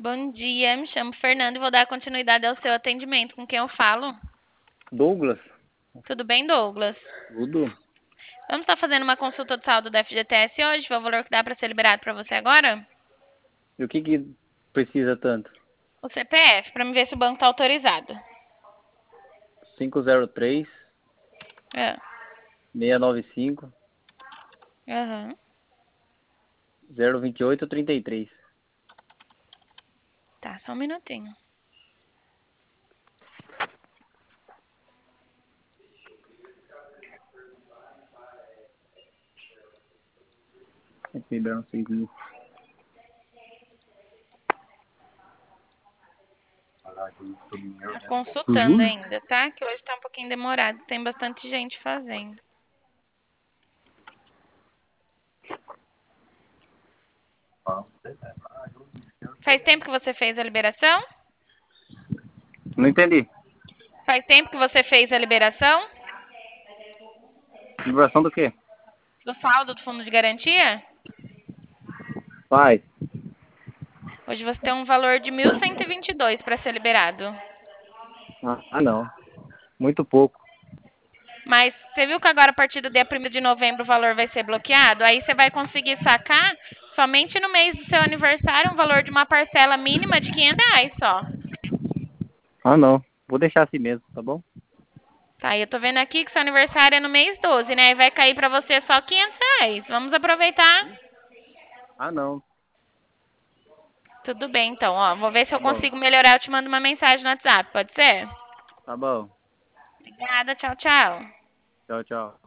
Bom dia, me chamo Fernando e vou dar continuidade ao seu atendimento. Com quem eu falo? Douglas, Tudo bem, Douglas? tudo. Vamos estar fazendo uma consulta do saldo do FGTS hoje, foi o valor que dá para ser liberado para você agora? E o que precisa tanto? O CPF, para me ver se o banco está autorizado. 503 Ah, 695 aham. 028 33. Tá, só um minutinho. Liberam 6.000. Tá consultando Uhum. ainda, tá? Que hoje tá um pouquinho demorado, tem bastante gente fazendo. Faz tempo que você fez a liberação? Não entendi. Faz tempo que você fez a liberação Liberação do quê? do saldo do fundo de garantia? Faz. Hoje você tem um valor de 1.122 para ser liberado. Não. Muito pouco. Mas você viu que agora, a partir do dia 1º de novembro, o valor vai ser bloqueado? Aí você vai conseguir sacar somente no mês do seu aniversário um valor de uma parcela mínima de R$ 500 só. Não. Vou deixar assim mesmo, tá bom? Tá, e eu tô vendo aqui que seu aniversário é no mês 12, né? E vai cair pra você só R$ 500. Vamos aproveitar? Não. Tudo bem, então. Ó, vou ver se Tá eu bom. consigo melhorar. Eu te mando uma mensagem no WhatsApp, pode ser? Tá bom. Obrigada, tchau, tchau. Tchau, tchau.